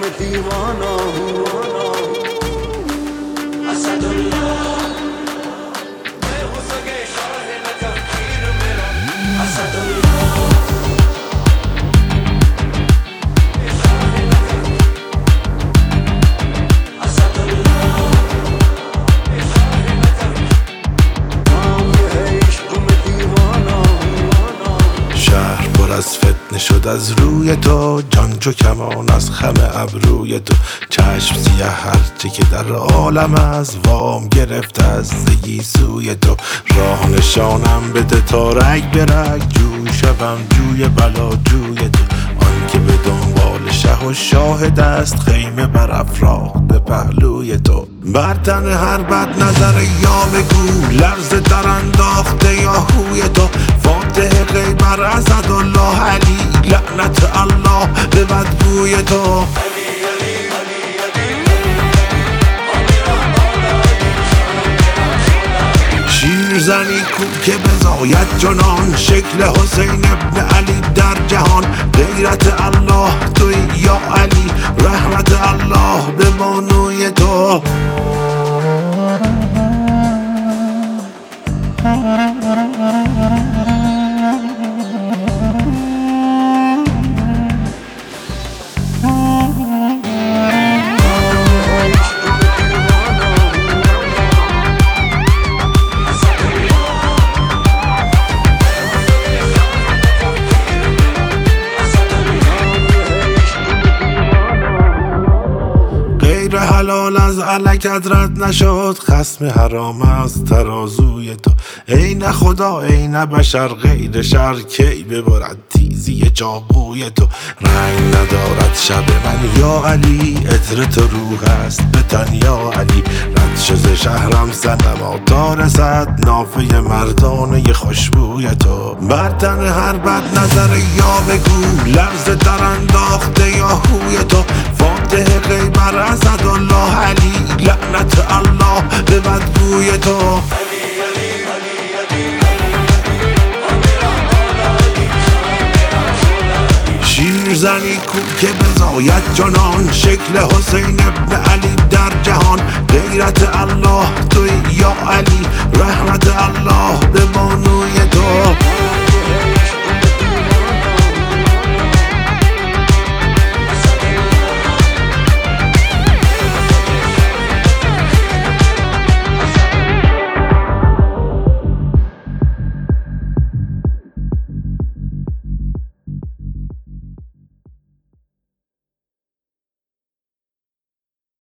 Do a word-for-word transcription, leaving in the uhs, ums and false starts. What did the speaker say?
دیوانا اسدالله از فتنه شد از روی تو، جان چو کمان از خم ابروی تو. چشم سیه هرچه که در عالم از وام گرفت از زگی سوی تو. راه نشانم بده تا رگ به رگ، جو شوم جوی بلا جوی تو. آن که به دنبال شه و شاهد است، خیمه بر افراخته پهلوی تو. بر تن هر بد نظر یا بگو، لرزه در انداخته یا هوی تو. فاتح غیبر اسدالله علی، لعنت الله به بدگوی تو. شیرزنی کو که بزاید جنان، شکل حسین ابن علی در جهان. غیرت الله توی یا علی، رحمت الله به بانوی تو. حلال از علکت رد نشد، خصم حرام از ترازوی تو. ای نه خدا ای نه بشر، غیر شر کی ببرد تیزی چاقوی تو. رنگ ندارد شب من یا علی، عطر تو روح است به تن یا علی. رد شد شهرم صنما تا رسد، نافه مردانه خوشبوی تو. بر تن هر بد نظر یا بگو، لرزه در انداخته یا هوی تو. فاتح غیبر اسدالله علی، لعنت الله به بدگوی تو. شیرزنی کو که بزاید جنان، شکل حسین ابن علی در جهان. غیرت الله توی یا علی، رحمت الله به بانوی تو.